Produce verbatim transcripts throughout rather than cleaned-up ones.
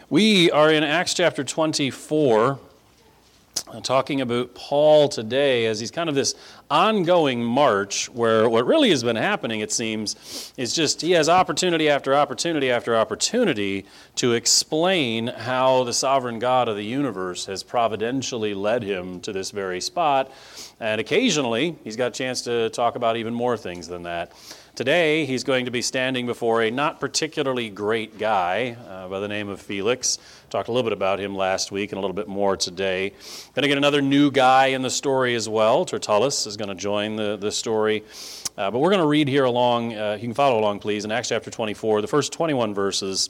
We are in Acts chapter twenty-four, uh, talking about Paul today as he's kind of this ongoing march where what really has been happening, it seems, is just he has opportunity after opportunity after opportunity to explain how the sovereign God of the universe has providentially led him to this very spot. And occasionally, he's got a chance to talk about even more things than that. Today, he's going to be standing before a not particularly great guy uh, by the name of Felix. Talked a little bit about him last week and a little bit more today. Going to get another new guy in the story as well. Tertullus is going to join the, the story. Uh, but we're going to read here along, uh, you can follow along please, in Acts chapter twenty-four, the first twenty-one verses.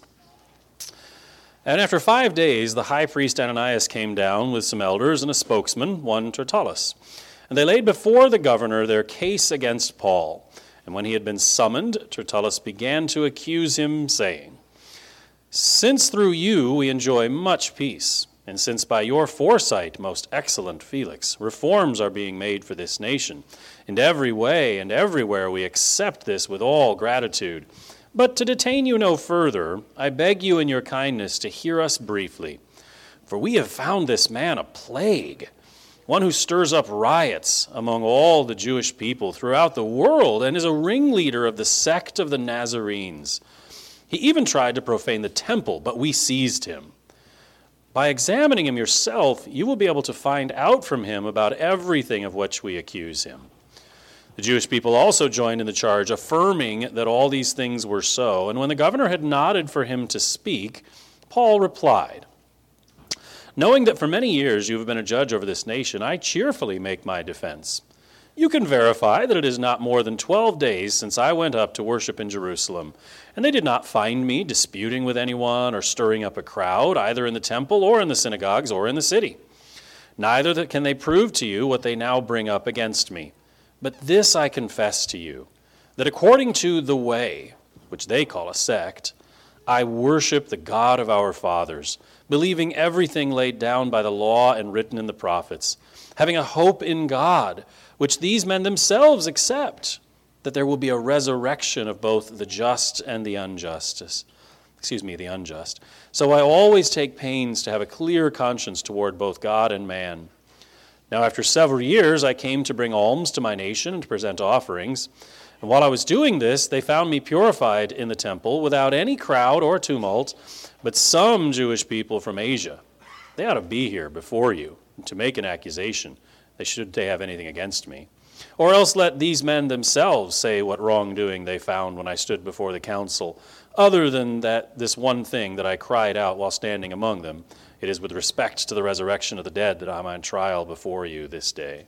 And after five days, the high priest Ananias came down with some elders and a spokesman, one Tertullus. And they laid before the governor their case against Paul. And when he had been summoned, Tertullus began to accuse him, saying, "Since through you we enjoy much peace, and since by your foresight, most excellent Felix, reforms are being made for this nation, in every way and everywhere we accept this with all gratitude. But to detain you no further, I beg you in your kindness to hear us briefly. For we have found this man a plague, one who stirs up riots among all the Jewish people throughout the world and is a ringleader of the sect of the Nazarenes. He even tried to profane the temple, but we seized him. By examining him yourself, you will be able to find out from him about everything of which we accuse him." The Jewish people also joined in the charge, affirming that all these things were so. And when the governor had nodded for him to speak, Paul replied, "Knowing that for many years you have been a judge over this nation, I cheerfully make my defense. You can verify that it is not more than twelve days since I went up to worship in Jerusalem, and they did not find me disputing with anyone or stirring up a crowd, either in the temple or in the synagogues or in the city. Neither can they prove to you what they now bring up against me. But this I confess to you, that according to the way, which they call a sect, I worship the God of our fathers, believing everything laid down by the law and written in the prophets, having a hope in God, which these men themselves accept, that there will be a resurrection of both the just and the unjust. Excuse me, the unjust. So I always take pains to have a clear conscience toward both God and man. Now after several years I came to bring alms to my nation and to present offerings. And while I was doing this, they found me purified in the temple without any crowd or tumult, but some Jewish people from Asia, they ought to be here before you to make an accusation. They should they have anything against me. Or else let these men themselves say what wrongdoing they found when I stood before the council, other than that this one thing that I cried out while standing among them. It is with respect to the resurrection of the dead that I am on trial before you this day."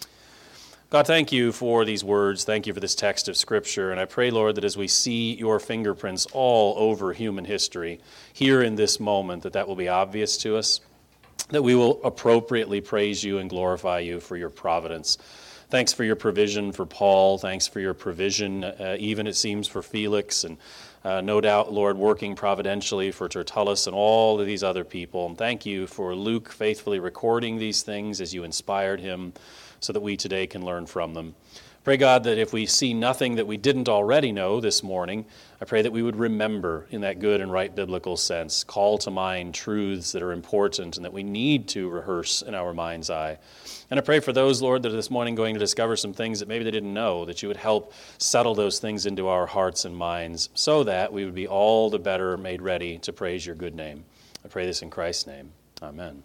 God, thank you for these words. Thank you for this text of Scripture. And I pray, Lord, that as we see your fingerprints all over human history here in this moment, that that will be obvious to us, that we will appropriately praise you and glorify you for your providence. Thanks for your provision for Paul. Thanks for your provision, uh, even it seems, for Felix. And uh, no doubt, Lord, working providentially for Tertullus and all of these other people. And thank you for Luke faithfully recording these things as you inspired him, so that we today can learn from them. Pray, God, that if we see nothing that we didn't already know this morning, I pray that we would remember in that good and right biblical sense, call to mind truths that are important and that we need to rehearse in our mind's eye. And I pray for those, Lord, that are this morning going to discover some things that maybe they didn't know, that you would help settle those things into our hearts and minds so that we would be all the better made ready to praise your good name. I pray this in Christ's name. Amen.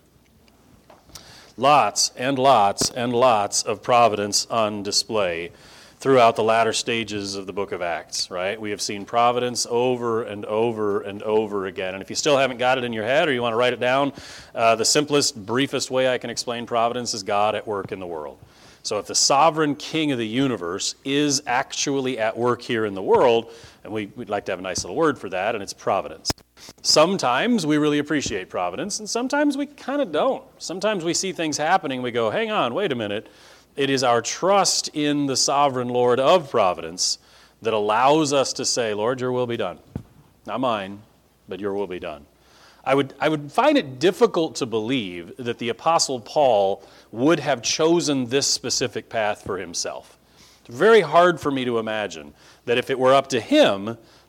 Lots and lots and lots of providence on display throughout the latter stages of the book of Acts, right? We have seen providence over and over and over again. And if you still haven't got it in your head or you want to write it down, uh, the simplest, briefest way I can explain providence is God at work in the world. So if the sovereign king of the universe is actually at work here in the world, and we, we'd like to have a nice little word for that, and it's providence. Sometimes we really appreciate providence, and sometimes we kind of don't. Sometimes we see things happening, we go, hang on, wait a minute. It is our trust in the sovereign Lord of providence that allows us to say, Lord, your will be done. Not mine, but your will be done. I would, I would find it difficult to believe that the Apostle Paul would have chosen this specific path for himself. It's very hard for me to imagine that if it were up to him,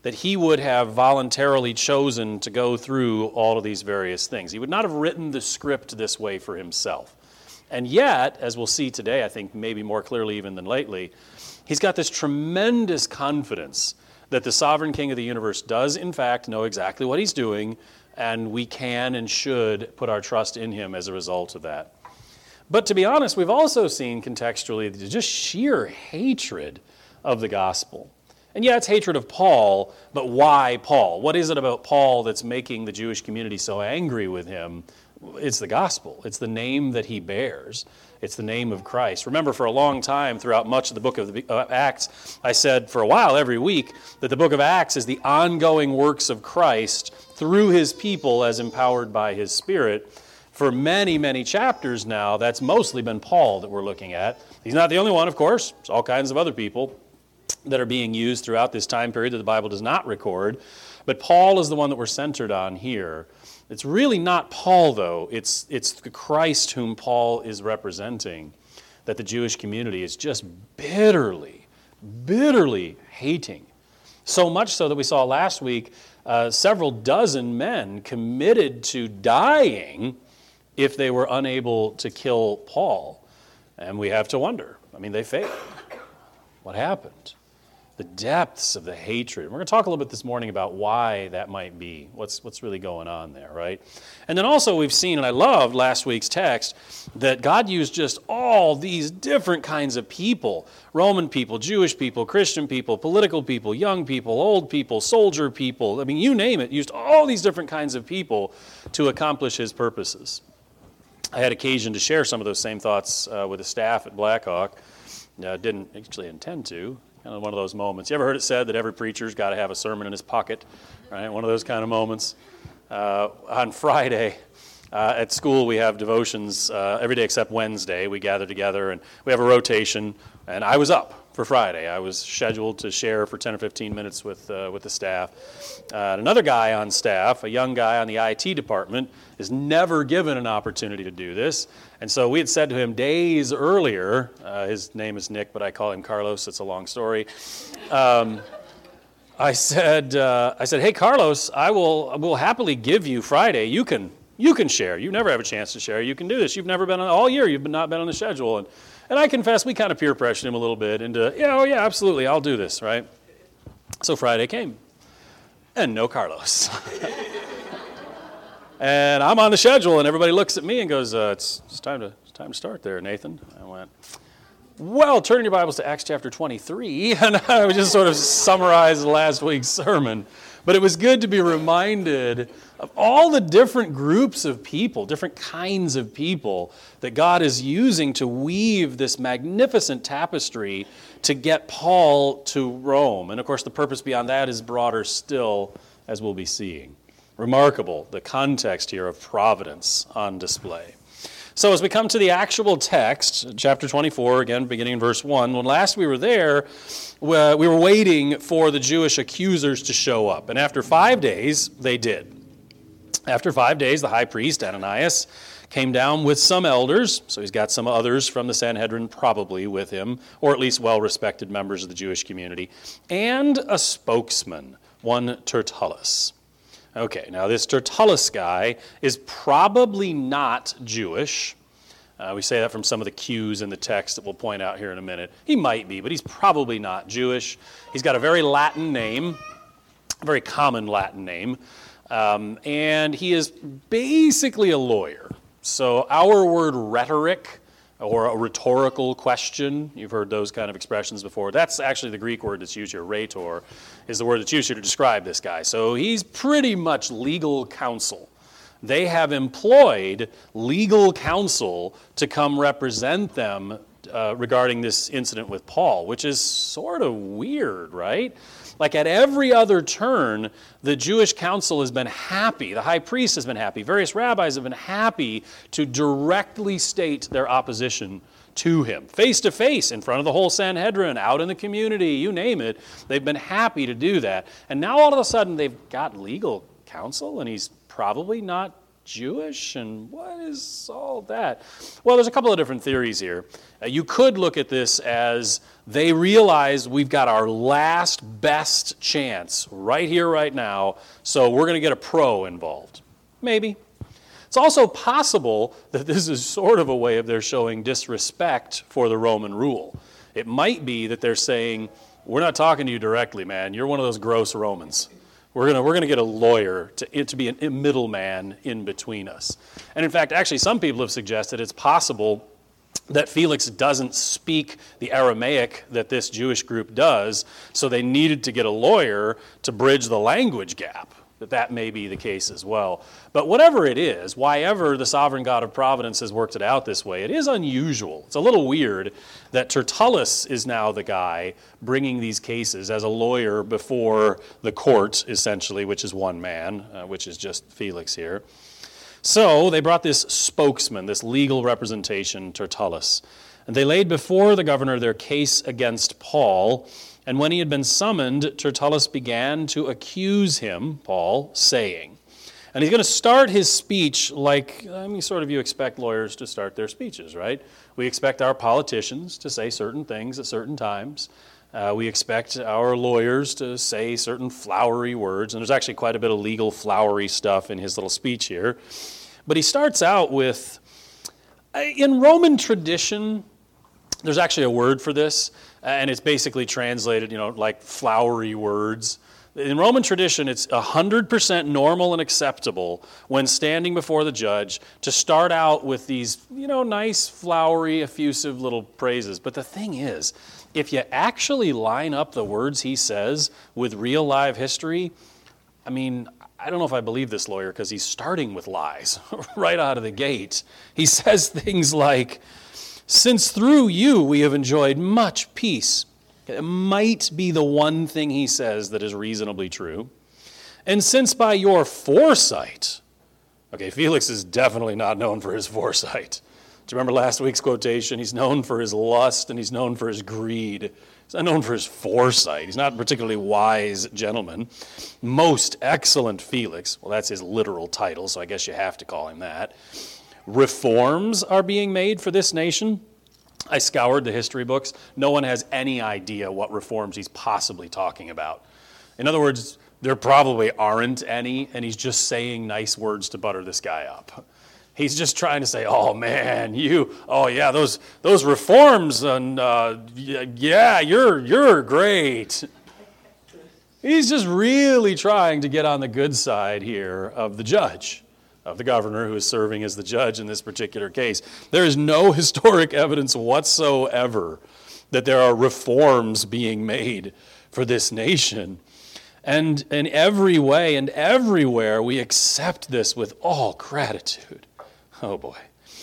that he would have voluntarily chosen to go through all of these various things. He would not have written the script this way for himself. And yet, as we'll see today, I think maybe more clearly even than lately, he's got this tremendous confidence that the sovereign king of the universe does, in fact, know exactly what he's doing, and we can and should put our trust in him as a result of that. But to be honest, we've also seen contextually just sheer hatred of the gospel. And yeah, it's hatred of Paul, but why Paul? What is it about Paul that's making the Jewish community so angry with him? It's the gospel. It's the name that he bears. It's the name of Christ. Remember, for a long time, throughout much of the book of the, uh, Acts, I said for a while every week that the book of Acts is the ongoing works of Christ through his people as empowered by his Spirit. For many, many chapters now, that's mostly been Paul that we're looking at. He's not the only one, of course. There's all kinds of other people that are being used throughout this time period that the Bible does not record. But Paul is the one that we're centered on here. It's really not Paul, though. It's, it's the Christ whom Paul is representing that the Jewish community is just bitterly, bitterly hating. So much so that we saw last week uh, several dozen men committed to dying if they were unable to kill Paul. And we have to wonder. I mean, they failed. What happened? The depths of the hatred. We're going to talk a little bit this morning about why that might be, what's what's really going on there, right? And then also we've seen, and I loved last week's text, that God used just all these different kinds of people, Roman people, Jewish people, Christian people, political people, young people, old people, soldier people, I mean, you name it, used all these different kinds of people to accomplish his purposes. I had occasion to share some of those same thoughts uh, with the staff at Blackhawk. Uh, didn't actually intend to. Kind of one of those moments. You ever heard it said that every preacher's got to have a sermon in his pocket, right? One of those kind of moments. Uh, on Friday uh, at school, we have devotions uh, every day except Wednesday. We gather together and we have a rotation. And I was up for Friday. I was scheduled to share for ten or fifteen minutes with uh, with the staff. Uh, and another guy on staff, a young guy on the I T department, is never given an opportunity to do this. And so we had said to him days earlier, uh, his name is Nick, but I call him Carlos. It's a long story. Um, I said, uh, I said, hey Carlos, I will, I will happily give you Friday. You can, you can share. You never have a chance to share. You can do this. You've never been on all year. You've been, not been on the schedule. And and I confess, we kind of peer pressured him a little bit into, yeah, oh yeah, absolutely, I'll do this, right? So Friday came, and no Carlos. And I'm on the schedule, and everybody looks at me and goes, uh, it's, it's time to it's time to start there, Nathan. I went, well, turn in your Bibles to Acts chapter twenty-three, and I would just sort of summarize last week's sermon. But it was good to be reminded of all the different groups of people, different kinds of people that God is using to weave this magnificent tapestry to get Paul to Rome. And of course, the purpose beyond that is broader still, as we'll be seeing. Remarkable, the context here of providence on display. So as we come to the actual text, chapter twenty-four, again, beginning in verse one, when last we were there, we were waiting for the Jewish accusers to show up. And after five days, they did. After five days, the high priest, Ananias, came down with some elders, so he's got some others from the Sanhedrin probably with him, or at least well-respected members of the Jewish community, and a spokesman, one Tertullus. Okay, now this Tertullus guy is probably not Jewish. Uh, we say that from some of the cues in the text that we'll point out here in a minute. He might be, but he's probably not Jewish. He's got a very Latin name, a very common Latin name, um, and he is basically a lawyer. So our word rhetoric, or a rhetorical question, you've heard those kind of expressions before. That's actually the Greek word that's used here, rhetor, is the word that's used here to describe this guy. So he's pretty much legal counsel. They have employed legal counsel to come represent them uh, regarding this incident with Paul, which is sort of weird, right? Like at every other turn, the Jewish council has been happy, the high priest has been happy, various rabbis have been happy to directly state their opposition to him. Face to face, in front of the whole Sanhedrin, out in the community, you name it, they've been happy to do that. And now all of a sudden they've got legal counsel, and he's probably not Jewish, and what is all that? Well, there's a couple of different theories here. Uh, you could look at this as they realize we've got our last best chance right here, right now, so we're going to get a pro involved. Maybe. It's also possible that this is sort of a way of their showing disrespect for the Roman rule. It might be that they're saying, we're not talking to you directly, man. You're one of those gross Romans. We're gonna we're gonna get a lawyer to to be a middleman in between us. And in fact, actually, some people have suggested it's possible that Felix doesn't speak the Aramaic that this Jewish group does, so they needed to get a lawyer to bridge the language gap. That that may be the case as well. But whatever it is, why ever the sovereign God of providence has worked it out this way, it is unusual. It's a little weird that Tertullus is now the guy bringing these cases as a lawyer before the court, essentially, which is one man, uh, which is just Felix here. So they brought this spokesman, this legal representation, Tertullus, and they laid before the governor their case against Paul. And when he had been summoned, Tertullus began to accuse him, Paul, saying, and he's going to start his speech like, I mean, sort of you expect lawyers to start their speeches, right? We expect our politicians to say certain things at certain times. Uh, we expect our lawyers to say certain flowery words, and there's actually quite a bit of legal flowery stuff in his little speech here. But he starts out with, in Roman tradition, there's actually a word for this, and it's basically translated, you know, like flowery words. In Roman tradition, it's one hundred percent normal and acceptable when standing before the judge to start out with these, you know, nice, flowery, effusive little praises. But the thing is, if you actually line up the words he says with real live history, I mean, I don't know if I believe this lawyer because he's starting with lies right out of the gate. He says things like, since through you we have enjoyed much peace. It might be the one thing he says that is reasonably true. And since by your foresight, okay, Felix is definitely not known for his foresight. Do you remember last week's quotation? He's known for his lust and he's known for his greed. He's not known for his foresight. He's not a particularly wise gentleman. Most excellent Felix, well, that's his literal title, so I guess you have to call him that. Reforms are being made for this nation. I scoured the history books. No one has any idea what reforms he's possibly talking about. In other words, there probably aren't any, and he's just saying nice words to butter this guy up. He's just trying to say, oh man, you, oh yeah, those those reforms, and uh, yeah, you're you're great. He's just really trying to get on the good side here of the judge, of the governor who is serving as the judge in this particular case. There is no historic evidence whatsoever that there are reforms being made for this nation. And in every way and everywhere, we accept this with all gratitude. Oh boy.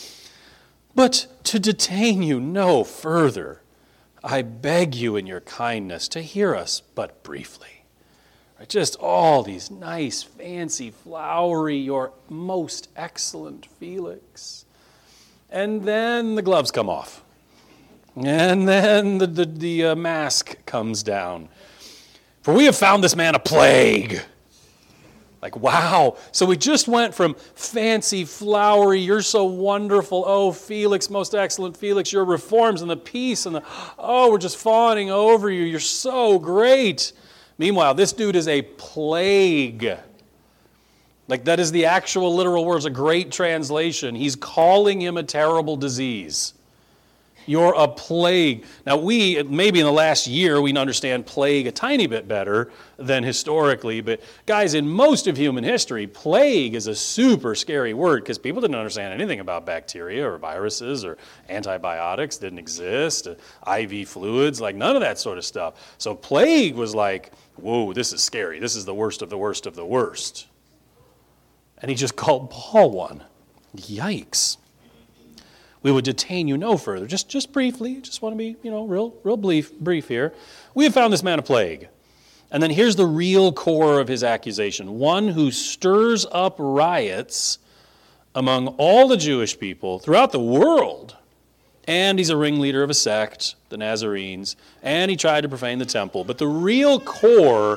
But to detain you no further, I beg you in your kindness to hear us but briefly. Just all these nice, fancy, flowery, your most excellent Felix. And then the gloves come off. And then the, the, the uh, mask comes down. For we have found this man a plague. Like, wow. So we just went from fancy, flowery, you're so wonderful, oh, Felix, most excellent Felix, your reforms and the peace and the, oh, we're just fawning over you, you're so great. Meanwhile, this dude is a plague. Like, that is the actual literal words, a great translation. He's calling him a terrible disease. You're a plague. Now, we, maybe in the last year, we understand plague a tiny bit better than historically. But guys, in most of human history, plague is a super scary word because people didn't understand anything about bacteria or viruses or antibiotics didn't exist, uh, I V fluids, like none of that sort of stuff. So plague was like, whoa, this is scary. This is the worst of the worst of the worst. And he just called Paul one. Yikes. We would detain you no further. Just just briefly, just want to be, you know, real real brief, brief here. We have found this man a plague. And then here's the real core of his accusation. One who stirs up riots among all the Jewish people throughout the world. And he's a ringleader of a sect, the Nazarenes, and he tried to profane the temple. But the real core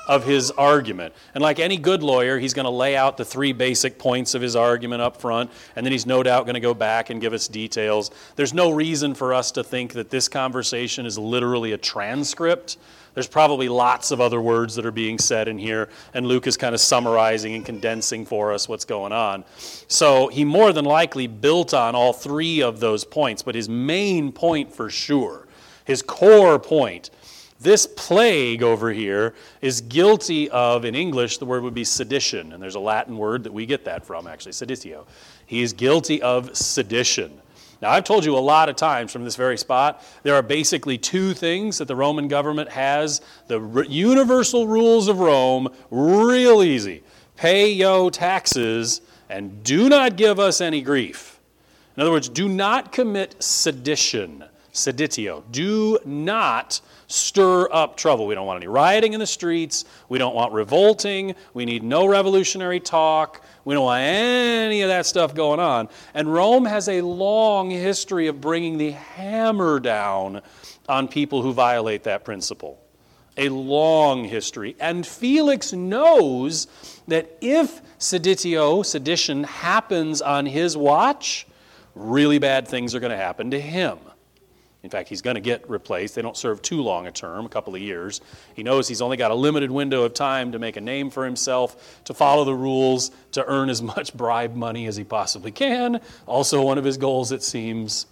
of his argument. And like any good lawyer, he's going to lay out the three basic points of his argument up front, and then he's no doubt going to go back and give us details. There's no reason for us to think that this conversation is literally a transcript. There's probably lots of other words that are being said in here, and Luke is kind of summarizing and condensing for us what's going on. So he more than likely built on all three of those points, but his main point for sure, his core point, this plague over here is guilty of, in English, the word would be sedition, and there's a Latin word that we get that from, actually, seditio. He is guilty of sedition. Now, I've told you a lot of times from this very spot, there are basically two things that the Roman government has. The r- universal rules of Rome, real easy. Pay yo taxes and do not give us any grief. In other words, do not commit sedition, seditio. Do not stir up trouble. We don't want any rioting in the streets. We don't want revolting. We need no revolutionary talk. We don't want any of that stuff going on. And Rome has a long history of bringing the hammer down on people who violate that principle. A long history. And Felix knows that if seditio, sedition, happens on his watch, really bad things are going to happen to him. In fact, he's going to get replaced. They don't serve too long a term, a couple of years. He knows he's only got a limited window of time to make a name for himself, to follow the rules, to earn as much bribe money as he possibly can. Also one of his goals, it seems.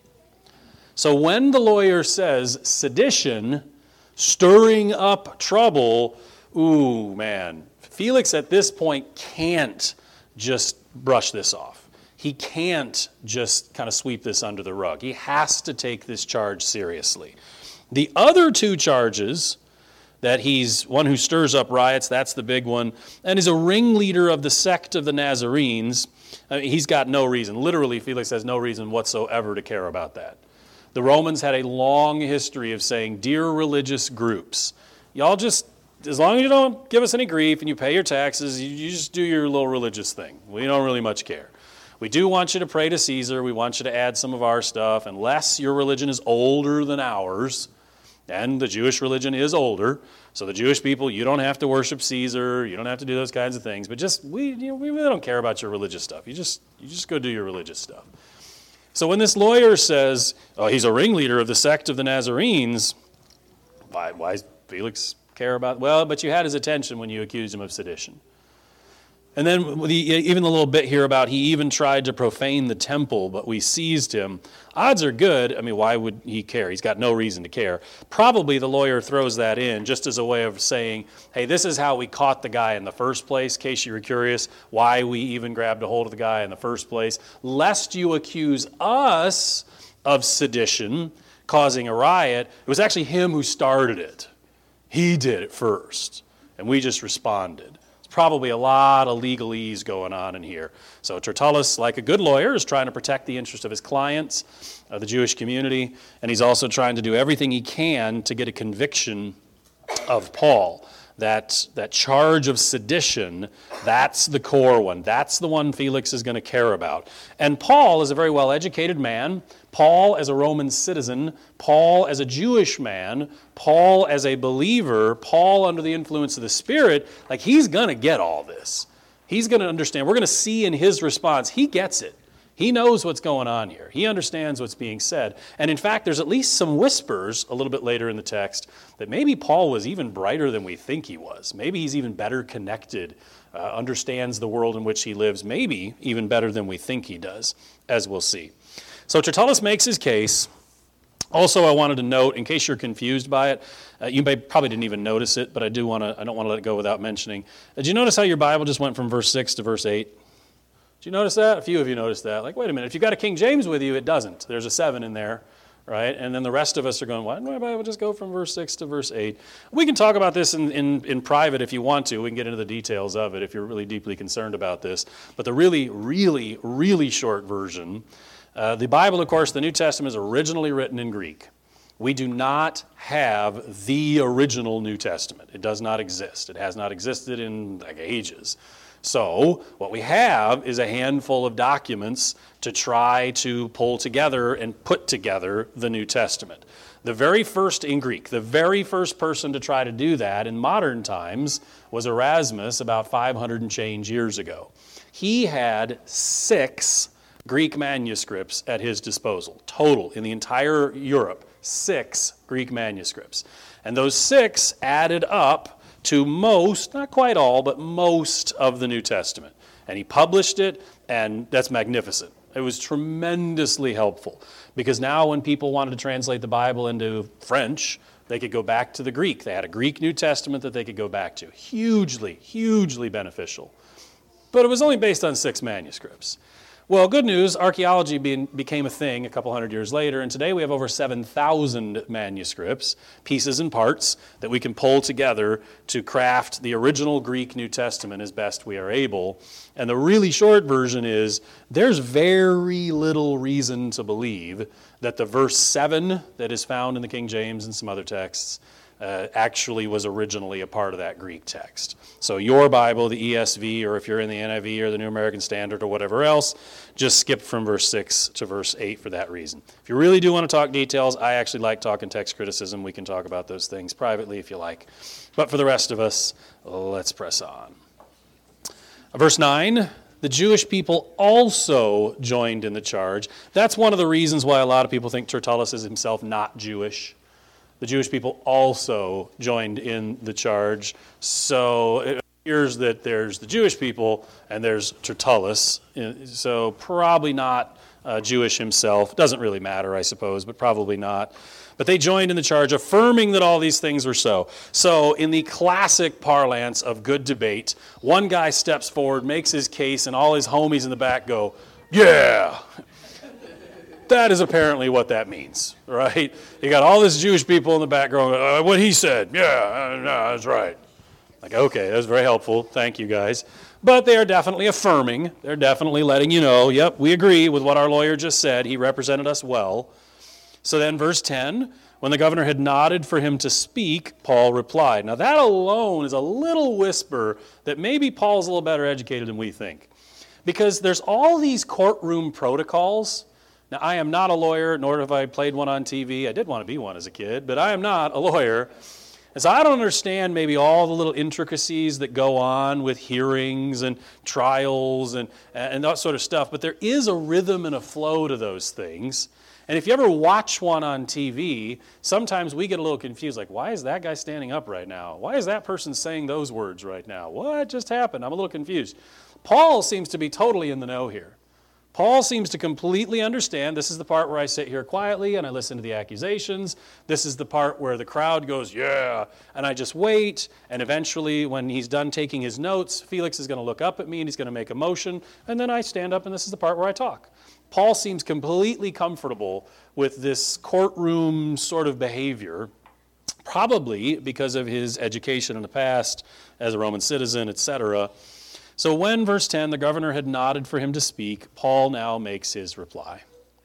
So when the lawyer says sedition, stirring up trouble, ooh, man. Felix at this point can't just brush this off. He can't just kind of sweep this under the rug. He has to take this charge seriously. The other two charges, that he's one who stirs up riots, that's the big one, and is a ringleader of the sect of the Nazarenes, I mean, he's got no reason. Literally, Felix has no reason whatsoever to care about that. The Romans had a long history of saying, dear religious groups, y'all just, as long as you don't give us any grief and you pay your taxes, you, you just do your little religious thing. We don't really much care. We do want you to pray to Caesar. We want you to add some of our stuff, unless your religion is older than ours. And the Jewish religion is older. So the Jewish people, you don't have to worship Caesar. You don't have to do those kinds of things. But just, we, you know, we really don't care about your religious stuff. You just, you just go do your religious stuff. So when this lawyer says, oh, he's a ringleader of the sect of the Nazarenes, why, why does Felix care about? Well, but you had his attention when you accused him of sedition. And then the, even a little bit here about he even tried to profane the temple, but we seized him. Odds are good. I mean, why would he care? He's got no reason to care. Probably the lawyer throws that in just as a way of saying, hey, this is how we caught the guy in the first place, in case you were curious why we even grabbed a hold of the guy in the first place, lest you accuse us of sedition, causing a riot. It was actually him who started it. He did it first, and we just responded. Probably a lot of legalese going on in here. So Tertullus, like a good lawyer, is trying to protect the interest of his clients, of the Jewish community, and he's also trying to do everything he can to get a conviction of Paul. That, that charge of sedition, that's the core one. That's the one Felix is going to care about. And Paul is a very well-educated man. Paul as a Roman citizen, Paul as a Jewish man, Paul as a believer, Paul under the influence of the Spirit, like he's going to get all this. He's going to understand. We're going to see in his response, he gets it. He knows what's going on here. He understands what's being said. And in fact, there's at least some whispers a little bit later in the text that maybe Paul was even brighter than we think he was. Maybe he's even better connected, uh, understands the world in which he lives, maybe even better than we think he does, as we'll see. So Tertullus makes his case. Also, I wanted to note, in case you're confused by it, uh, you may probably didn't even notice it, but I do want to. I don't want to let it go without mentioning. Did you notice how your Bible just went from verse six to verse eight? Did you notice that? A few of you noticed that. Like, wait a minute, if you've got a King James with you, it doesn't. There's a seven in there, right? And then the rest of us are going, why didn't my Bible just go from verse six to verse eight? We can talk about this in, in, in private if you want to. We can get into the details of it if you're really deeply concerned about this. But the really, really, really short version, uh, the Bible, of course, the New Testament is originally written in Greek. We do not have the original New Testament. It does not exist. It has not existed in like ages. So what we have is a handful of documents to try to pull together and put together the New Testament. The very first in Greek, the very first person to try to do that in modern times was Erasmus about five hundred and change years ago. He had six Greek manuscripts at his disposal, total in the entire Europe, six Greek manuscripts. And those six added up to most, not quite all, but most of the New Testament. And he published it, and that's magnificent. It was tremendously helpful because now when people wanted to translate the Bible into French, they could go back to the Greek. They had a Greek New Testament that they could go back to. Hugely, hugely beneficial. But it was only based on six manuscripts. Well, good news, archaeology be- became a thing a couple hundred years later, and today we have over seven thousand manuscripts, pieces and parts, that we can pull together to craft the original Greek New Testament as best we are able. And the really short version is, there's very little reason to believe that the verse seven that is found in the King James and some other texts Uh, actually was originally a part of that Greek text. So your Bible, the E S V, or if you're in the N I V or the New American Standard or whatever else, just skip from verse six to verse eight for that reason. If you really do want to talk details, I actually like talking text criticism. We can talk about those things privately if you like. But for the rest of us, let's press on. Verse nine, the Jewish people also joined in the charge. That's one of the reasons why a lot of people think Tertullus is himself not Jewish. The Jewish people also joined in the charge. So it appears that there's the Jewish people and there's Tertullus. So probably not uh, Jewish himself. Doesn't really matter, I suppose, but probably not. But they joined in the charge, affirming that all these things were so. So in the classic parlance of good debate, one guy steps forward, makes his case, and all his homies in the back go, yeah! That is apparently what that means, right? You got all these Jewish people in the background, uh, what he said, yeah, uh, no, that's right. Like, okay, that was very helpful. Thank you, guys. But they are definitely affirming. They're definitely letting you know, yep, we agree with what our lawyer just said. He represented us well. So then verse ten, when the governor had nodded for him to speak, Paul replied. Now that alone is a little whisper that maybe Paul's a little better educated than we think. Because there's all these courtroom protocols. Now, I am not a lawyer, nor have I played one on T V. I did want to be one as a kid, but I am not a lawyer. And so I don't understand maybe all the little intricacies that go on with hearings and trials and, and that sort of stuff, but there is a rhythm and a flow to those things. And if you ever watch one on T V, sometimes we get a little confused, like, why is that guy standing up right now? Why is that person saying those words right now? What just happened? I'm a little confused. Paul seems to be totally in the know here. Paul seems to completely understand. This is the part where I sit here quietly and I listen to the accusations. This is the part where the crowd goes, yeah, and I just wait. And eventually, when he's done taking his notes, Felix is going to look up at me and he's going to make a motion. And then I stand up and this is the part where I talk. Paul seems completely comfortable with this courtroom sort of behavior, probably because of his education in the past as a Roman citizen, et cetera. So when, verse ten, the governor had nodded for him to speak, Paul now makes his reply.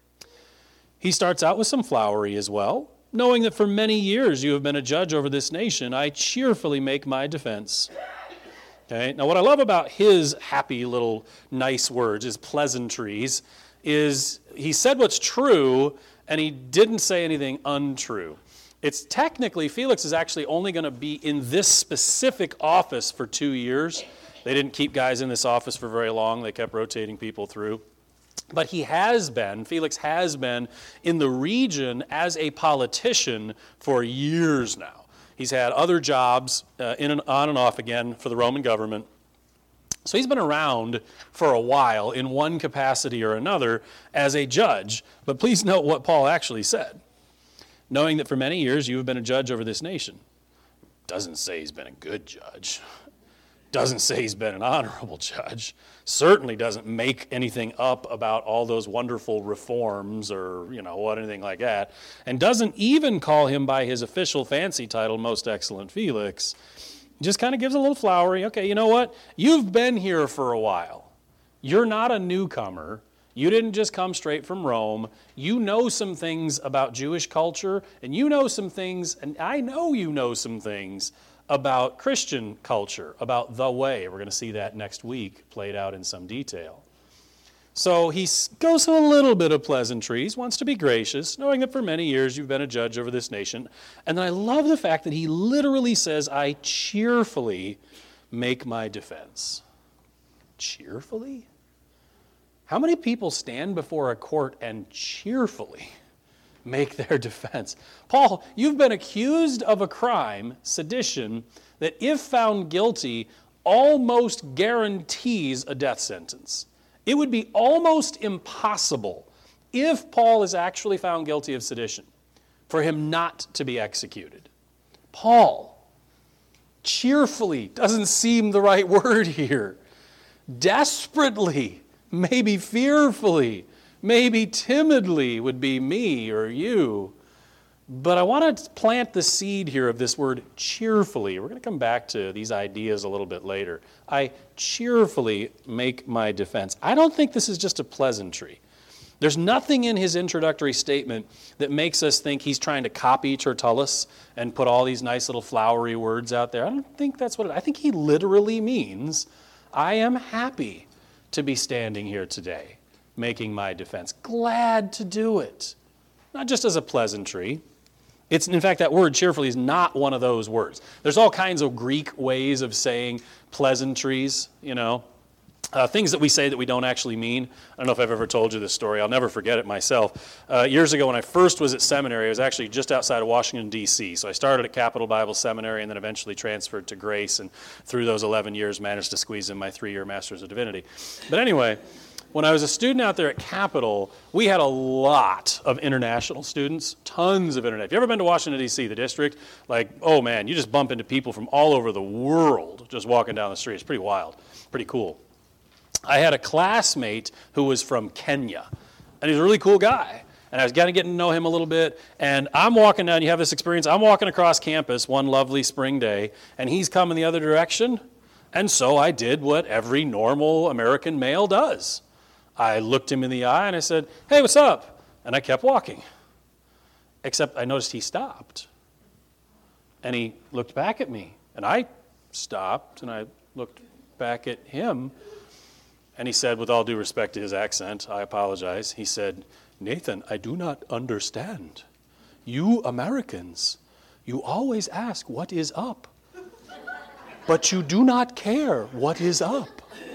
He starts out with some flowery as well. Knowing that for many years you have been a judge over this nation, I cheerfully make my defense. Okay. Now what I love about his happy little nice words, his pleasantries, is he said what's true and he didn't say anything untrue. It's technically, Felix is actually only going to be in this specific office for two years. They didn't keep guys in this office for very long. They kept rotating people through. But he has been, Felix has been in the region as a politician for years now. He's had other jobs uh, in and on and off again for the Roman government. So he's been around for a while in one capacity or another as a judge. But please note what Paul actually said. Knowing that for many years you have been a judge over this nation. Doesn't say he's been a good judge. Doesn't say he's been an honorable judge. Certainly doesn't make anything up about all those wonderful reforms or, you know, what, anything like that. And doesn't even call him by his official fancy title, Most Excellent Felix. Just kind of gives a little flowery, okay, you know what? You've been here for a while. You're not a newcomer. You didn't just come straight from Rome. You know some things about Jewish culture, and you know some things, and I know you know some things about Christian culture, about the way. We're going to see that next week played out in some detail. So he goes through a little bit of pleasantries, wants to be gracious, knowing that for many years you've been a judge over this nation. And then I love the fact that he literally says, I cheerfully make my defense. Cheerfully? How many people stand before a court and cheerfully make their defense? Paul, you've been accused of a crime, sedition, that if found guilty, almost guarantees a death sentence. It would be almost impossible, if Paul is actually found guilty of sedition, for him not to be executed. Paul, cheerfully doesn't seem the right word here. Desperately, maybe fearfully, maybe timidly would be me or you. But I want to plant the seed here of this word cheerfully. We're going to come back to these ideas a little bit later. I cheerfully make my defense. I don't think this is just a pleasantry. There's nothing in his introductory statement that makes us think he's trying to copy Tertullus and put all these nice little flowery words out there. I don't think that's what it, I think he literally means, I am happy to be standing here today, making my defense. Glad to do it. Not just as a pleasantry. It's, in fact, that word cheerfully is not one of those words. There's all kinds of Greek ways of saying pleasantries, you know, uh, things that we say that we don't actually mean. I don't know if I've ever told you this story. I'll never forget it myself. Uh, years ago when I first was at seminary, I was actually just outside of Washington, D C So I started at Capital Bible Seminary and then eventually transferred to Grace, and through those eleven years managed to squeeze in my three-year Master's of Divinity. But anyway, when I was a student out there at Capital, we had a lot of international students, tons of international. If you've ever been to Washington, D C, the district, like, oh man, you just bump into people from all over the world just walking down the street. It's pretty wild, pretty cool. I had a classmate who was from Kenya, and he was a really cool guy. And I was kind of getting to know him a little bit, and I'm walking down, you have this experience, I'm walking across campus one lovely spring day, and he's coming the other direction, and so I did what every normal American male does. I looked him in the eye and I said, hey, what's up? And I kept walking. Except I noticed he stopped. And he looked back at me. And I stopped and I looked back at him. And he said, with all due respect to his accent, I apologize. He said, Nathan, I do not understand. You Americans, you always ask what is up. But you do not care what is up.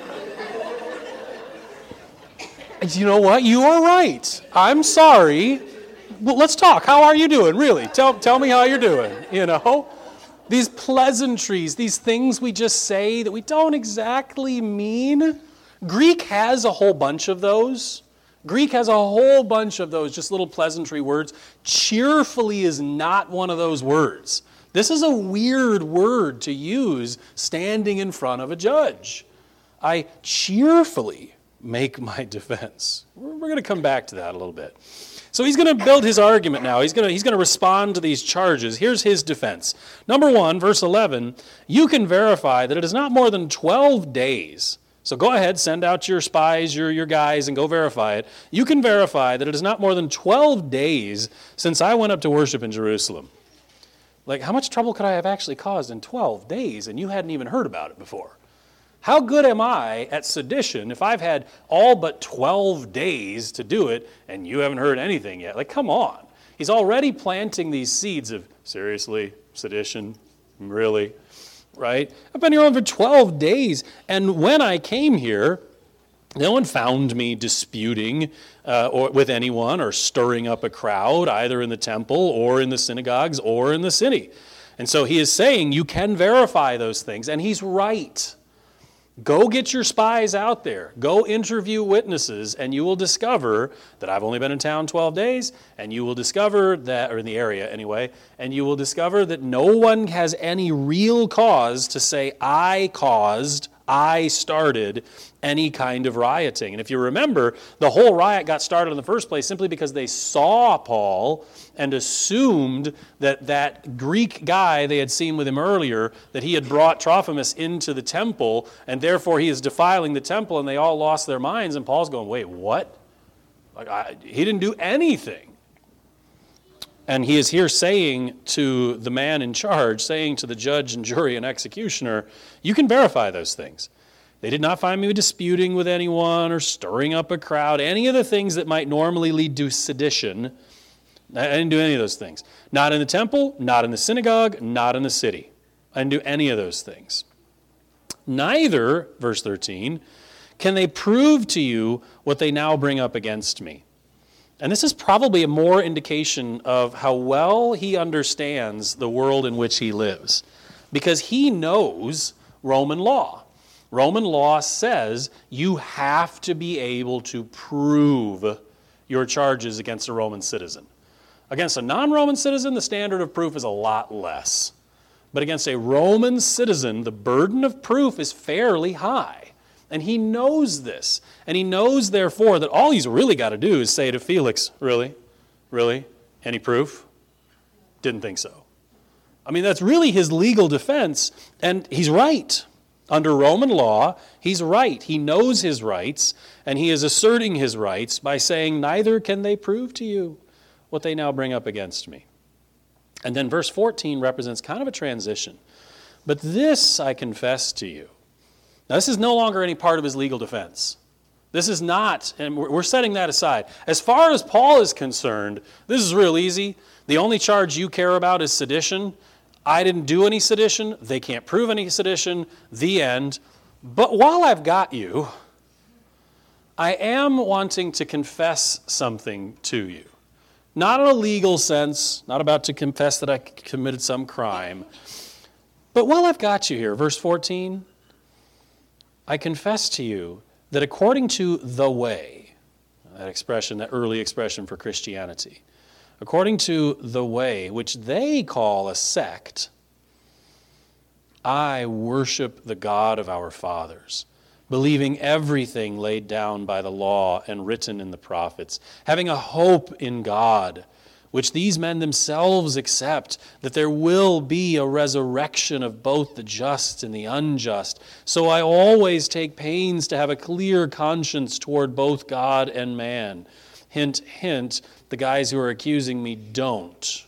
You know what? You are right. I'm sorry. Well, let's talk. How are you doing? Really? Tell, tell me how you're doing. You know? These pleasantries, these things we just say that we don't exactly mean. Greek has a whole bunch of those. Greek has a whole bunch of those, just little pleasantry words. Cheerfully is not one of those words. This is a weird word to use standing in front of a judge. I cheerfully make my defense. We're going to come back to that a little bit. So he's going to build his argument now. He's going to, he's going to respond to these charges. Here's his defense. Number one, verse eleven, you can verify that it is not more than twelve days. So go ahead, send out your spies, your, your guys, and go verify it. You can verify that it is not more than twelve days since I went up to worship in Jerusalem. Like, how much trouble could I have actually caused in twelve days and you hadn't even heard about it before? How good am I at sedition if I've had all but twelve days to do it and you haven't heard anything yet? Like, come on. He's already planting these seeds of, seriously, sedition, really, right? I've been here on for twelve days, and when I came here, no one found me disputing uh, or with anyone or stirring up a crowd, either in the temple or in the synagogues or in the city. And so he is saying you can verify those things, and he's right. Go get your spies out there. Go interview witnesses, and you will discover that I've only been in town twelve days, and you will discover that, or in the area anyway, and you will discover that no one has any real cause to say, I caused, I started any kind of rioting. And if you remember, the whole riot got started in the first place simply because they saw Paul and assumed that that Greek guy they had seen with him earlier, that he had brought Trophimus into the temple, and therefore he is defiling the temple, and they all lost their minds. And Paul's going, wait, what? Like I, he didn't do anything. And he is here saying to the man in charge, saying to the judge and jury and executioner, you can verify those things. They did not find me disputing with anyone or stirring up a crowd, any of the things that might normally lead to sedition. I didn't do any of those things. Not in the temple, not in the synagogue, not in the city. I didn't do any of those things. Neither, verse thirteen, can they prove to you what they now bring up against me. And this is probably a more indication of how well he understands the world in which he lives, because he knows Roman law. Roman law says you have to be able to prove your charges against a Roman citizen. Against a non-Roman citizen, the standard of proof is a lot less. But against a Roman citizen, the burden of proof is fairly high. And he knows this. And he knows, therefore, that all he's really got to do is say to Felix, really? Really? Any proof? Didn't think so. I mean, that's really his legal defense. And he's right. Under Roman law, he's right. He knows his rights, and he is asserting his rights by saying, neither can they prove to you what they now bring up against me. And then verse fourteen represents kind of a transition. But this I confess to you. Now, this is no longer any part of his legal defense. This is not, and we're setting that aside. As far as Paul is concerned, this is real easy. The only charge you care about is sedition. I didn't do any sedition. They can't prove any sedition. The end. But while I've got you, I am wanting to confess something to you. Not in a legal sense, not about to confess that I committed some crime. But while I've got you here, verse fourteen, I confess to you that according to the way, that expression, that early expression for Christianity, according to the way, which they call a sect, I worship the God of our fathers, believing everything laid down by the law and written in the prophets, having a hope in God, which these men themselves accept, that there will be a resurrection of both the just and the unjust. So I always take pains to have a clear conscience toward both God and man. Hint, hint, the guys who are accusing me don't.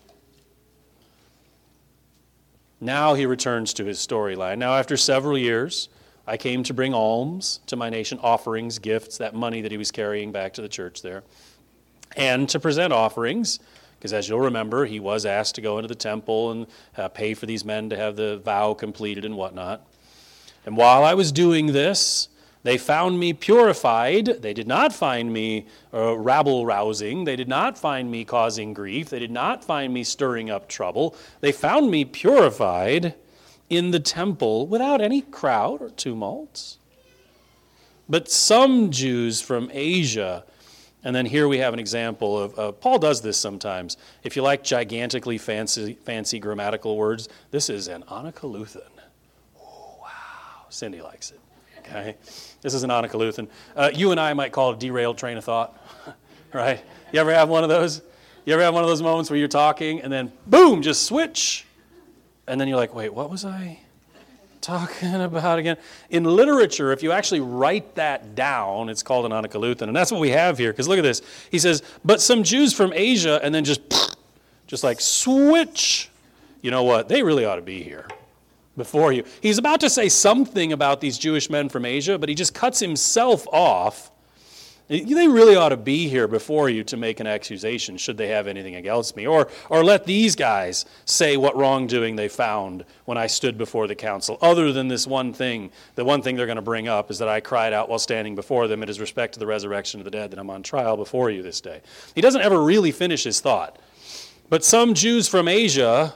Now he returns to his storyline. Now after several years, I came to bring alms to my nation, offerings, gifts, that money that he was carrying back to the church there, and to present offerings. Because as you'll remember, he was asked to go into the temple and uh, pay for these men to have the vow completed and whatnot. And while I was doing this, they found me purified. They did not find me uh, rabble-rousing. They did not find me causing grief. They did not find me stirring up trouble. They found me purified in the temple without any crowd or tumult. But some Jews from Asia. And then here we have an example of, uh, Paul does this sometimes. If you like gigantically fancy fancy grammatical words, this is an anakaluthen. Oh, wow. Cindy likes it. Okay? This is an anakaluthen. Uh, you and I might call it a derailed train of thought, right? You ever have one of those? You ever have one of those moments where you're talking and then, boom, just switch? And then you're like, wait, what was I talking about again? In literature, if you actually write that down, it's called an anakaluthen. And that's what we have here, because look at this. He says, but some Jews from Asia, and then just, just like switch. You know what? They really ought to be here before you. He's about to say something about these Jewish men from Asia, but he just cuts himself off. They really ought to be here before you to make an accusation, should they have anything against me. Or, or let these guys say what wrongdoing they found when I stood before the council, other than this one thing. The one thing they're going to bring up is that I cried out while standing before them, it is respect to the resurrection of the dead, that I'm on trial before you this day. He doesn't ever really finish his thought. But some Jews from Asia,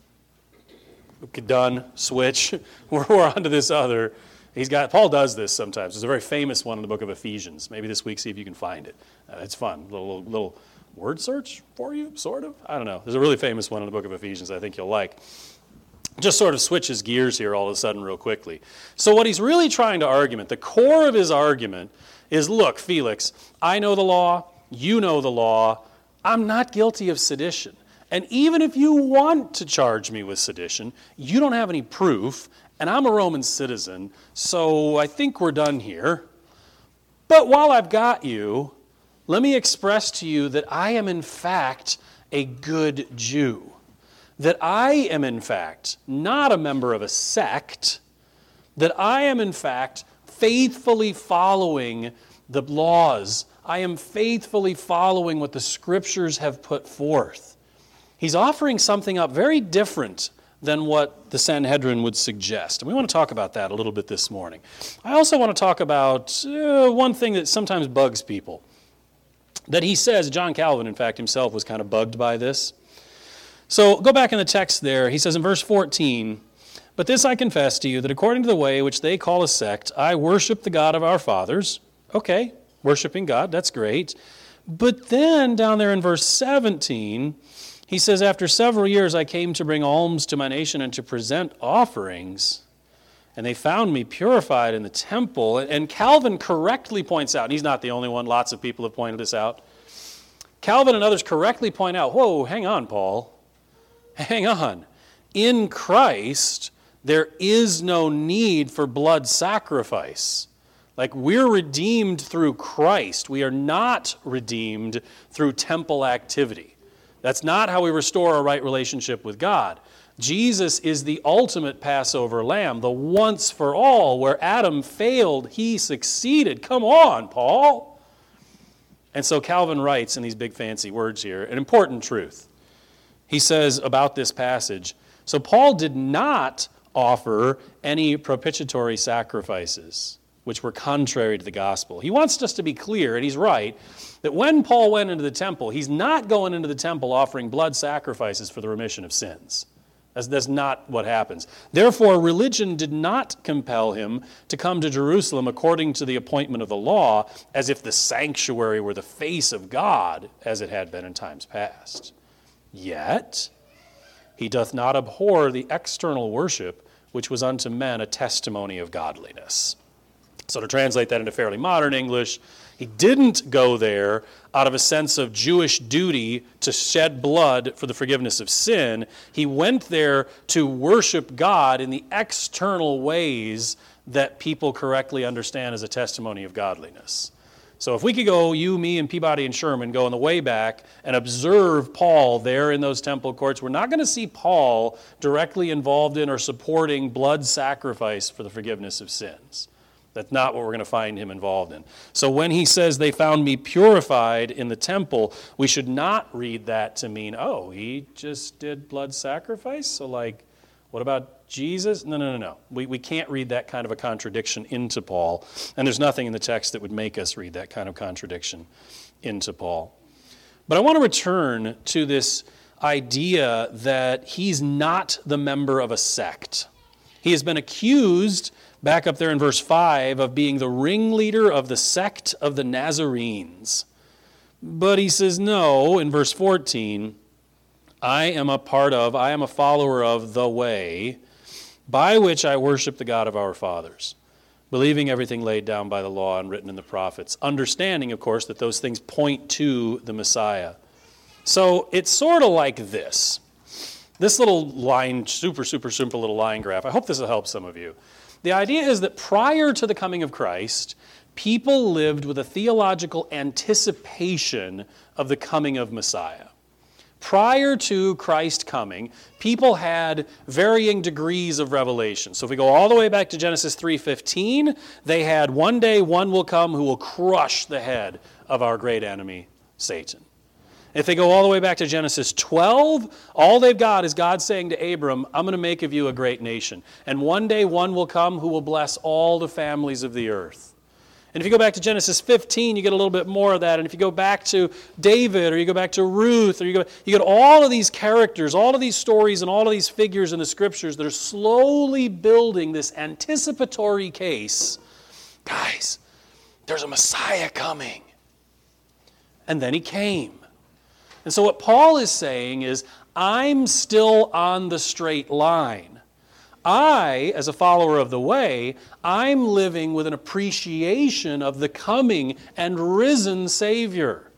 done, switch, we're on to this other. He's got, Paul does this sometimes. There's a very famous one in the book of Ephesians. Maybe this week, see if you can find it. Uh, it's fun. Little, little little word search for you, sort of. I don't know. There's a really famous one in the book of Ephesians I think you'll like. Just sort of switches gears here all of a sudden real quickly. So what he's really trying to argument, the core of his argument is, look, Felix, I know the law. You know the law. I'm not guilty of sedition. And even if you want to charge me with sedition, you don't have any proof. And I'm a Roman citizen, so I think we're done here. But while I've got you, let me express to you that I am in fact a good Jew, that I am in fact not a member of a sect, that I am in fact faithfully following the laws. I am faithfully following what the Scriptures have put forth. He's offering something up very different than what the Sanhedrin would suggest. And we want to talk about that a little bit this morning. I also want to talk about uh, one thing that sometimes bugs people. That he says, John Calvin, in fact, himself was kind of bugged by this. So go back in the text there. He says in verse fourteen, "But this I confess to you, that according to the way which they call a sect, I worship the God of our fathers." Okay, worshiping God, that's great. But then down there in verse seventeen, he says, "After several years I came to bring alms to my nation and to present offerings. And they found me purified in the temple." And Calvin correctly points out, and he's not the only one, lots of people have pointed this out. Calvin and others correctly point out, whoa, hang on, Paul. Hang on. In Christ, there is no need for blood sacrifice. Like, we're redeemed through Christ. We are not redeemed through temple activity. That's not how we restore a right relationship with God. Jesus is the ultimate Passover lamb, the once for all. Where Adam failed, he succeeded. Come on, Paul. And so Calvin writes in these big fancy words here an important truth. He says about this passage, so Paul did not offer any propitiatory sacrifices, which were contrary to the gospel. He wants us to be clear, and he's right, that when Paul went into the temple, he's not going into the temple offering blood sacrifices for the remission of sins. That's, that's not what happens. Therefore, religion did not compel him to come to Jerusalem according to the appointment of the law, as if the sanctuary were the face of God, as it had been in times past. Yet, he doth not abhor the external worship, which was unto men a testimony of godliness. So to translate that into fairly modern English, he didn't go there out of a sense of Jewish duty to shed blood for the forgiveness of sin. He went there to worship God in the external ways that people correctly understand as a testimony of godliness. So if we could go, you, me, and Peabody and Sherman, go on the way back and observe Paul there in those temple courts, we're not going to see Paul directly involved in or supporting blood sacrifice for the forgiveness of sins. That's not what we're going to find him involved in. So when he says they found me purified in the temple, we should not read that to mean, oh, he just did blood sacrifice? So like, what about Jesus? No, no, no, no. We, we can't read that kind of a contradiction into Paul. And there's nothing in the text that would make us read that kind of contradiction into Paul. But I want to return to this idea that he's not the member of a sect. He has been accused, back up there in verse five, of being the ringleader of the sect of the Nazarenes. But he says, no, in verse fourteen, I am a part of, I am a follower of the way by which I worship the God of our fathers, believing everything laid down by the law and written in the prophets, understanding, of course, that those things point to the Messiah. So it's sort of like this. This little line, super, super simple little line graph, I hope this will help some of you. The idea is that prior to the coming of Christ, people lived with a theological anticipation of the coming of Messiah. Prior to Christ coming, people had varying degrees of revelation. So if we go all the way back to Genesis three fifteen, they had one day one will come who will crush the head of our great enemy, Satan. If they go all the way back to Genesis twelve, all they've got is God saying to Abram, I'm going to make of you a great nation. And one day one will come who will bless all the families of the earth. And if you go back to Genesis fifteen, you get a little bit more of that. And if you go back to David, or you go back to Ruth, or you go, you get all of these characters, all of these stories, and all of these figures in the Scriptures that are slowly building this anticipatory case. Guys, there's a Messiah coming. And then he came. And so what Paul is saying is, I'm still on the straight line. I, as a follower of the way, I'm living with an appreciation of the coming and risen Savior.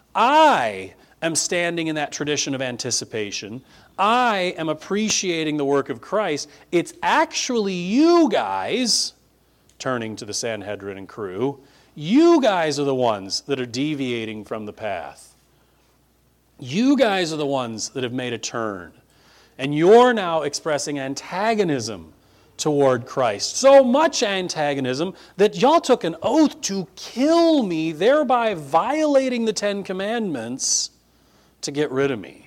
I am standing in that tradition of anticipation. I am appreciating the work of Christ. It's actually you guys, turning to the Sanhedrin and crew, you guys are the ones that are deviating from the path. You guys are the ones that have made a turn. And you're now expressing antagonism toward Christ. So much antagonism that y'all took an oath to kill me, thereby violating the Ten Commandments to get rid of me.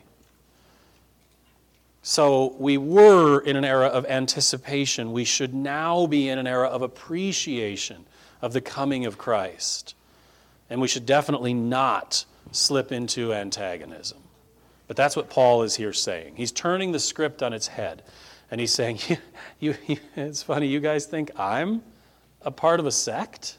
So we were in an era of anticipation. We should now be in an era of appreciation of the coming of Christ. And we should definitely not slip into antagonism. But that's what Paul is here saying. He's turning the script on its head. And he's saying, you, you, you, it's funny, you guys think I'm a part of a sect?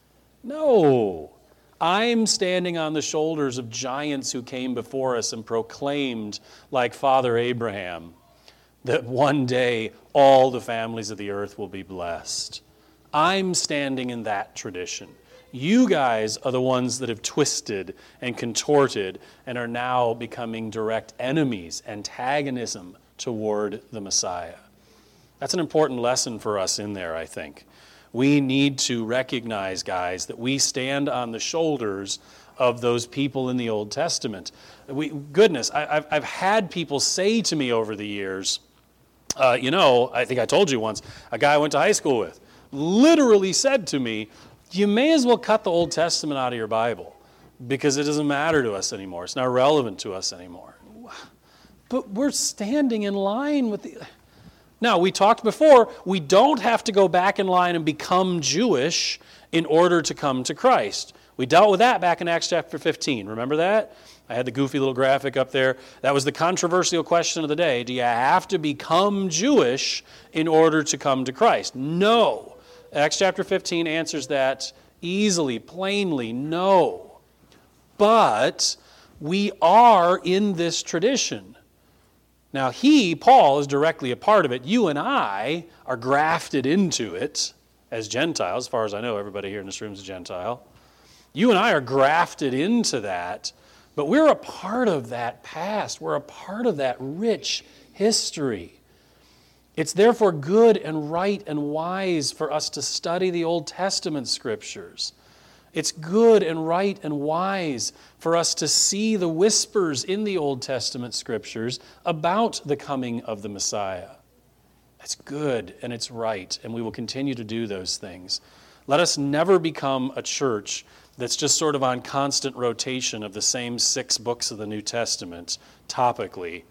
No. I'm standing on the shoulders of giants who came before us and proclaimed, like Father Abraham, that one day all the families of the earth will be blessed. I'm standing in that tradition. You guys are the ones that have twisted and contorted and are now becoming direct enemies, antagonism toward the Messiah. That's an important lesson for us in there, I think. We need to recognize, guys, that we stand on the shoulders of those people in the Old Testament. We, goodness, I, I've, I've had people say to me over the years, uh, you know, I think I told you once, a guy I went to high school with literally said to me, you may as well cut the Old Testament out of your Bible because it doesn't matter to us anymore. It's not relevant to us anymore. But we're standing in line with the... Now, we talked before, we don't have to go back in line and become Jewish in order to come to Christ. We dealt with that back in Acts chapter fifteen. Remember that? I had the goofy little graphic up there. That was the controversial question of the day. Do you have to become Jewish in order to come to Christ? No. Acts chapter fifteen answers that easily, plainly, no. But we are in this tradition. Now he, Paul, is directly a part of it. You and I are grafted into it as Gentiles. As far as I know, everybody here in this room is a Gentile. You and I are grafted into that, but we're a part of that past. We're a part of that rich history. It's therefore good and right and wise for us to study the Old Testament scriptures. It's good and right and wise for us to see the whispers in the Old Testament scriptures about the coming of the Messiah. It's good and it's right, and we will continue to do those things. Let us never become a church that's just sort of on constant rotation of the same six books of the New Testament topically.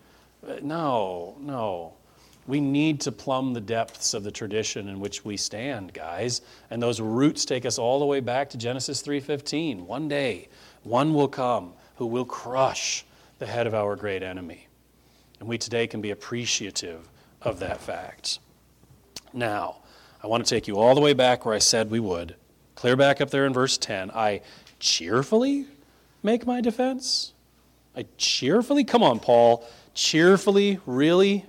No, no. We need to plumb the depths of the tradition in which we stand, guys. And those roots take us all the way back to Genesis three fifteen. One day, one will come who will crush the head of our great enemy. And we today can be appreciative of that fact. Now, I want to take you all the way back where I said we would. Clear back up there in verse ten. I cheerfully make my defense? I cheerfully? Come on, Paul. Cheerfully? Really?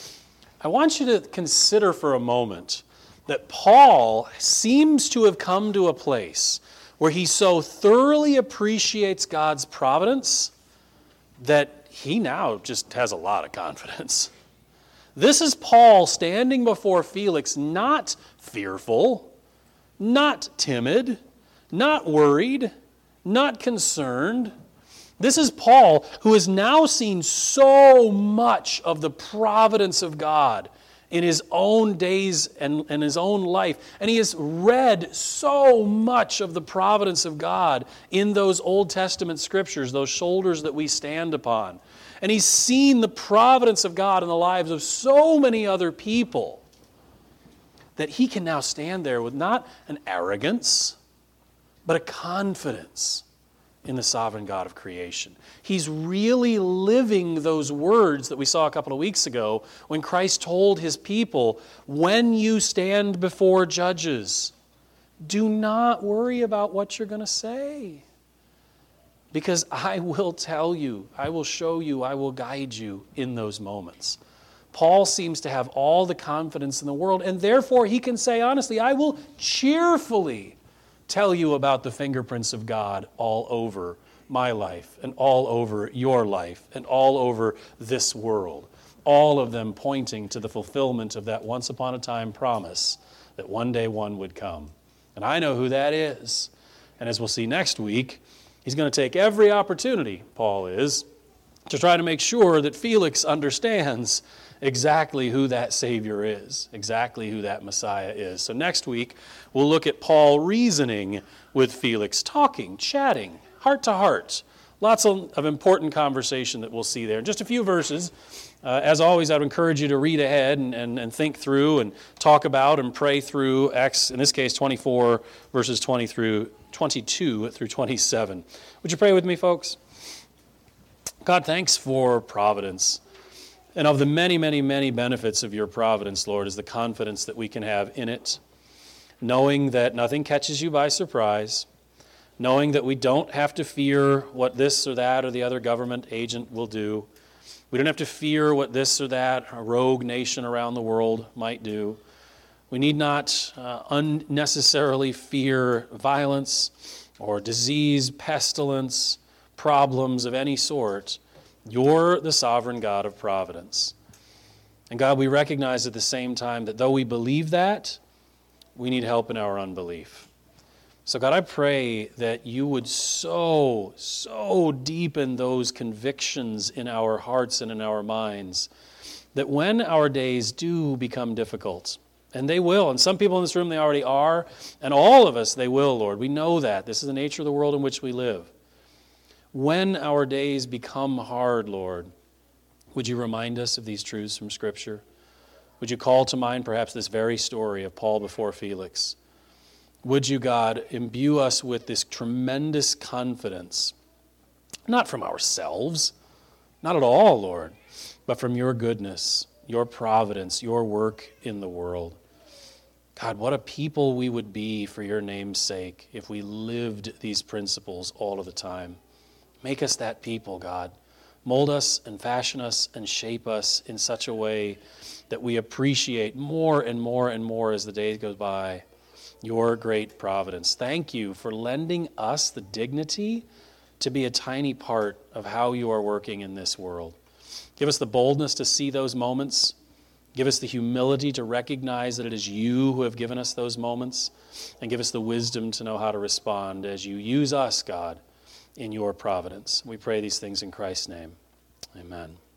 I want you to consider for a moment that Paul seems to have come to a place where he so thoroughly appreciates God's providence that he now just has a lot of confidence. This is Paul standing before Felix, not fearful, not timid, not worried, not concerned. This is Paul, who has now seen so much of the providence of God in his own days and in his own life. And he has read so much of the providence of God in those Old Testament scriptures, those shoulders that we stand upon. And he's seen the providence of God in the lives of so many other people that he can now stand there with not an arrogance, but a confidence in the sovereign God of creation. He's really living those words that we saw a couple of weeks ago when Christ told his people, when you stand before judges, do not worry about what you're going to say. Because I will tell you, I will show you, I will guide you in those moments. Paul seems to have all the confidence in the world, and therefore he can say honestly, I will cheerfully tell you about the fingerprints of God all over my life and all over your life and all over this world. All of them pointing to the fulfillment of that once upon a time promise that one day one would come. And I know who that is. And as we'll see next week, he's going to take every opportunity, Paul is, to try to make sure that Felix understands exactly who that Savior is, exactly who that Messiah is. So next week, we'll look at Paul reasoning with Felix, talking, chatting, heart to heart. Lots of, of important conversation that we'll see there. Just a few verses. Uh, as always, I would encourage you to read ahead and, and, and think through and talk about and pray through Acts, in this case, twenty-four, verses twenty through twenty-two through twenty-seven. Would you pray with me, folks? God, thanks for providence. And of the many, many, many benefits of your providence, Lord, is the confidence that we can have in it, knowing that nothing catches you by surprise, knowing that we don't have to fear what this or that or the other government agent will do. We don't have to fear what this or that rogue nation around the world might do. We need not uh, unnecessarily fear violence or disease, pestilence, problems of any sort. You're the sovereign God of providence. And God, we recognize at the same time that though we believe that, we need help in our unbelief. So God, I pray that you would so, so deepen those convictions in our hearts and in our minds that when our days do become difficult, and they will, and some people in this room, they already are, and all of us, they will, Lord. We know that. This is the nature of the world in which we live. When our days become hard, Lord, would you remind us of these truths from Scripture? Would you call to mind perhaps this very story of Paul before Felix? Would you, God, imbue us with this tremendous confidence, not from ourselves, not at all, Lord, but from your goodness, your providence, your work in the world. God, what a people we would be for your name's sake if we lived these principles all of the time. Make us that people, God. Mold us and fashion us and shape us in such a way that we appreciate more and more and more as the days go by your great providence. Thank you for lending us the dignity to be a tiny part of how you are working in this world. Give us the boldness to see those moments. Give us the humility to recognize that it is you who have given us those moments. And give us the wisdom to know how to respond as you use us, God, in your providence. We pray these things in Christ's name. Amen.